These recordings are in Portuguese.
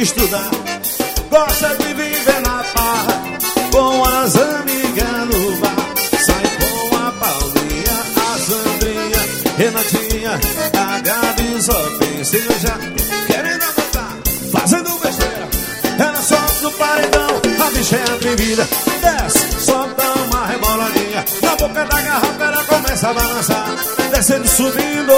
estudar, gosta de viver na farra, com as amigas no bar. Sai com a Paulinha, a Sandrinha, Renatinha, a Gabi, só pensa em já querendo adotar, fazendo besteira. Ela sobe no paredão, a bicha é atrevida, desce, solta uma reboladinha. Na boca da garrafa ela começa a balançar, descendo, subindo.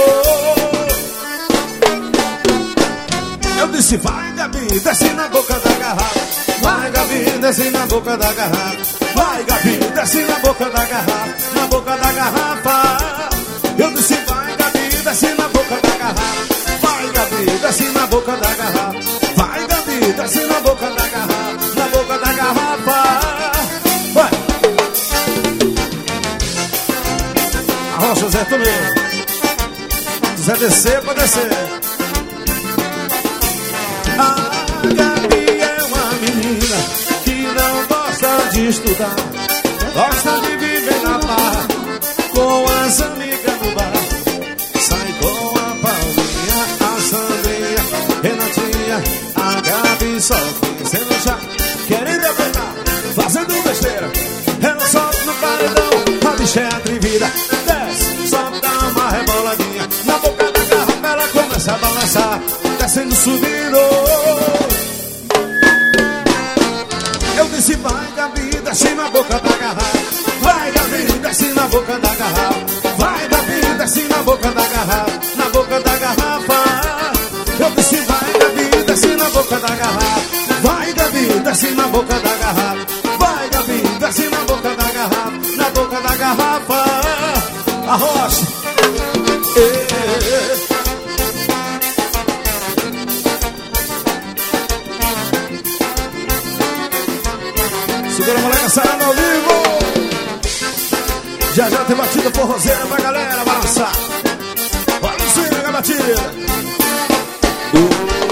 Eu disse, vai Gabi, desce na boca da garrafa. Vai Gabi, desce na boca da garrafa. Vai Gabi, desce na boca da garrafa. Na boca da garrafa. Eu disse, vai Gabi, desce na boca da garrafa. Vai Gabi, desce na boca da garrafa. Vai Gabi, desce na boca da garrafa. Na boca da garrafa. Vai. Arrocha, Zé, tu mesmo. Zé descer, pode descer. A Gabi é uma menina que não gosta de estudar, gosta de viver na barra, com as amigas no bar. Sai com a Paulinha, a Sandrinha, Renatinha, a Gabi, só pensando já querendo apertar, fazendo besteira. Ela sobe no paredão, a bicha é atrevida, desce, sobe, dá uma reboladinha. Na boca da garrafa ela começa a balançar, descendo, subindo. Eu disse, vai Gabi, desce na boca da garrafa. Vai Gabi, desce na boca da garrafa. Vai Gabi, desce na boca da garrafa. Na boca da garrafa. Eu disse, vai Gabi, desce na boca da garrafa. Vai Gabi, desce na boca da garrafa. Vai Gabi, desce na boca da garrafa. Na boca da garrafa. Arrocha. Segura a moleca, sarando ao vivo. Já já tem batida forrozeira pra galera balançar. Olha o swing, a batida.